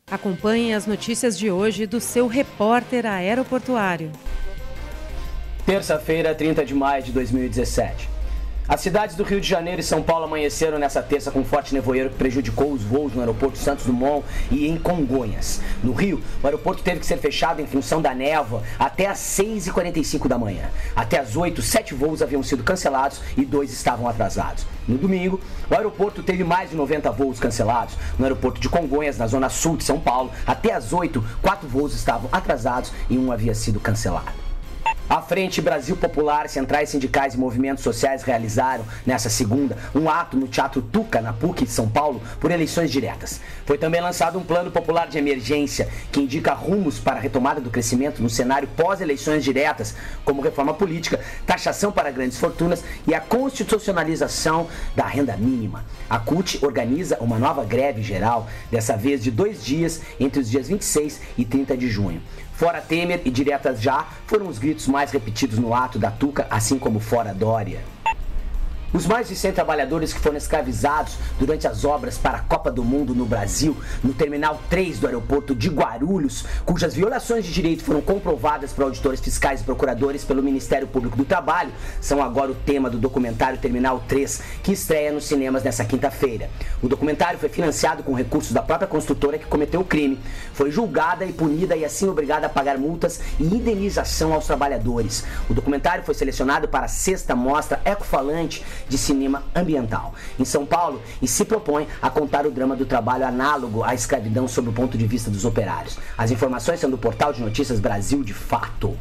Acompanhe as notícias de hoje do seu repórter aeroportuário. Terça-feira, 30 de maio de 2017. As cidades do Rio de Janeiro e São Paulo amanheceram nessa terça com forte nevoeiro que prejudicou os voos no aeroporto Santos Dumont e em Congonhas. No Rio, o aeroporto teve que ser fechado em função da névoa até às 6h45 da manhã. Até às 8, 7 voos haviam sido cancelados e 2 estavam atrasados. No domingo, o aeroporto teve mais de 90 voos cancelados. No aeroporto de Congonhas, na zona sul de São Paulo, até às 8, 4 voos estavam atrasados e 1 havia sido cancelado. A Frente Brasil Popular, centrais sindicais e movimentos sociais realizaram, nessa segunda, um ato no Teatro Tuca, na PUC de São Paulo, por eleições diretas. Foi também lançado um plano popular de emergência, que indica rumos para a retomada do crescimento no cenário pós-eleições diretas, como reforma política, taxação para grandes fortunas e a constitucionalização da renda mínima. A CUT organiza uma nova greve geral, dessa vez de 2 dias, entre os dias 26 e 30 de junho. Fora Temer e diretas já foram os gritos mais repetidos no ato da Tuca, assim como fora Dória. Os mais de 100 trabalhadores que foram escravizados durante as obras para a Copa do Mundo no Brasil, no Terminal 3 do aeroporto de Guarulhos, cujas violações de direito foram comprovadas por auditores fiscais e procuradores pelo Ministério Público do Trabalho, são agora o tema do documentário Terminal 3, que estreia nos cinemas nesta quinta-feira. O documentário foi financiado com recursos da própria construtora que cometeu o crime. Foi julgada e punida e assim obrigada a pagar multas e indenização aos trabalhadores. O documentário foi selecionado para a 6ª Mostra Ecofalante de Cinema Ambiental em São Paulo e se propõe a contar o drama do trabalho análogo à escravidão sob o ponto de vista dos operários. As informações são do portal de notícias Brasil de Fato.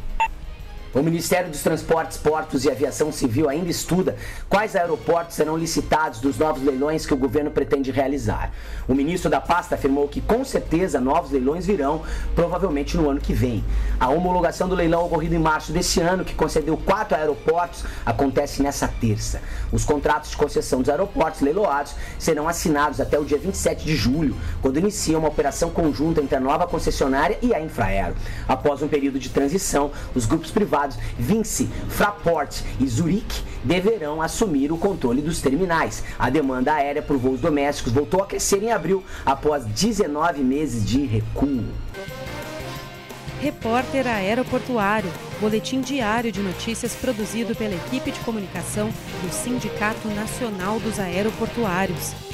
O Ministério dos Transportes, Portos e Aviação Civil ainda estuda quais aeroportos serão licitados dos novos leilões que o governo pretende realizar. O ministro da pasta afirmou que com certeza novos leilões virão, provavelmente no ano que vem. A homologação do leilão ocorrido em março desse ano, que concedeu 4 aeroportos, acontece nessa terça. Os contratos de concessão dos aeroportos leiloados serão assinados até o dia 27 de julho, quando inicia uma operação conjunta entre a nova concessionária e a Infraero. Após um período de transição, os grupos privados Vinci, Fraport e Zurich deverão assumir o controle dos terminais. A demanda aérea por voos domésticos voltou a crescer em abril, após 19 meses de recuo. Repórter Aeroportuário, boletim diário de notícias produzido pela equipe de comunicação do Sindicato Nacional dos Aeroportuários.